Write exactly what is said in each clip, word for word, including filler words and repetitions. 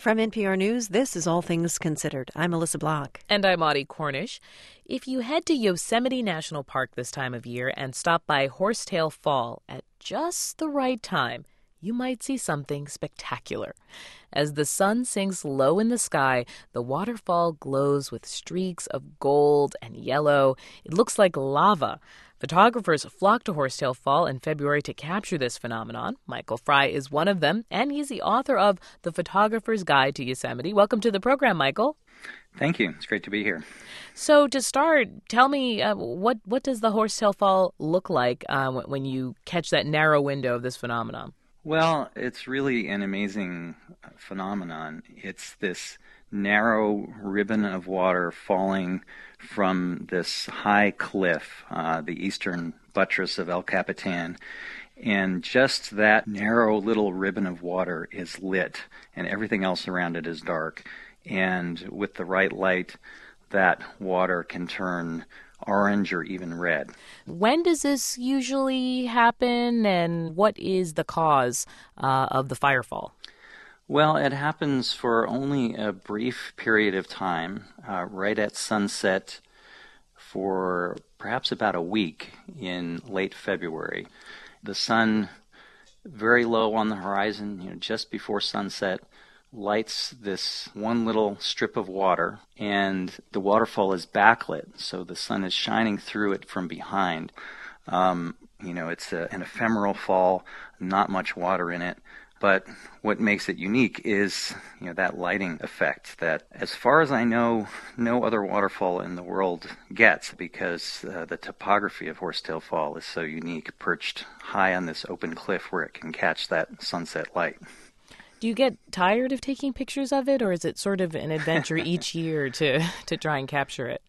From N P R News, this is All Things Considered. I'm Melissa Block. And I'm Audie Cornish. If you head to Yosemite National Park this time of year and stop by Horsetail Fall at just the right time, you might see something spectacular. As the sun sinks low in the sky, the waterfall glows with streaks of gold and yellow. It looks like lava. Photographers flock to Horsetail Fall in February to capture this phenomenon. Michael Fry is one of them, and he's the author of The Photographer's Guide to Yosemite. Welcome to the program, Michael. Thank you. It's great to be here. So to start, tell me, uh, what, what does the Horsetail Fall look like uh, when you catch that narrow window of this phenomenon? Well, it's really an amazing phenomenon. It's this narrow ribbon of water falling from this high cliff, uh, the eastern buttress of El Capitan, and just that narrow little ribbon of water is lit, and everything else around it is dark. And with the right light, that water can turn orange or even red. When does this usually happen, and what is the cause uh, of the firefall? Well, it happens for only a brief period of time, uh, right at sunset for perhaps about a week in late February. The sun, very low on the horizon, you know, just before sunset, lights this one little strip of water, and the waterfall is backlit, so the sun is shining through it from behind. Um, you know, it's a, an ephemeral fall, not much water in it. But what makes it unique is, you know, that lighting effect that, as far as I know, no other waterfall in the world gets, because uh, the topography of Horsetail Fall is so unique, perched high on this open cliff where it can catch that sunset light. Do you get tired of taking pictures of it, or is it sort of an adventure each year to, to try and capture it?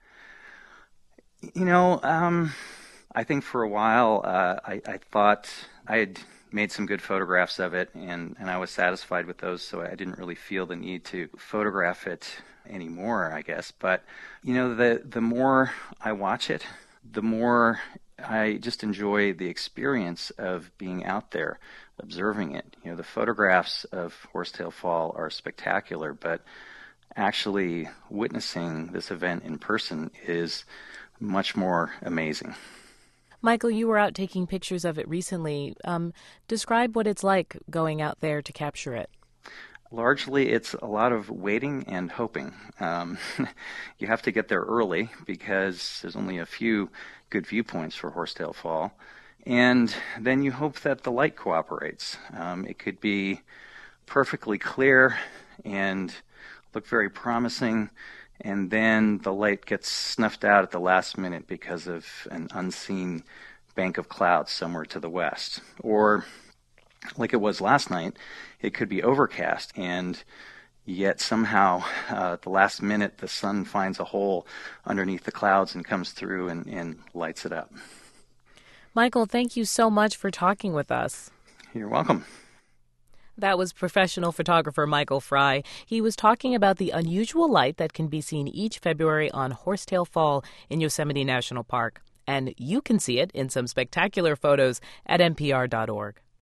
You know, um, I think for a while uh, I, I thought I had made some good photographs of it, and, and I was satisfied with those, so I didn't really feel the need to photograph it anymore, I guess. But, you know, the, the more I watch it, the more I just enjoy the experience of being out there, observing it. You know, the photographs of Horsetail Fall are spectacular, but actually witnessing this event in person is much more amazing. Michael, you were out taking pictures of it recently. Um, describe what it's like going out there to capture it. Largely, it's a lot of waiting and hoping. Um, you have to get there early because there's only a few good viewpoints for Horsetail Fall. And then you hope that the light cooperates. Um, it could be perfectly clear and look very promising, and then the light gets snuffed out at the last minute because of an unseen bank of clouds somewhere to the west. Or, like it was last night, it could be overcast, and yet somehow uh, at the last minute the sun finds a hole underneath the clouds and comes through and, and lights it up. Michael, thank you so much for talking with us. You're welcome. That was professional photographer Michael Fry. He was talking about the unusual light that can be seen each February on Horsetail Fall in Yosemite National Park. And you can see it in some spectacular photos at N P R dot org.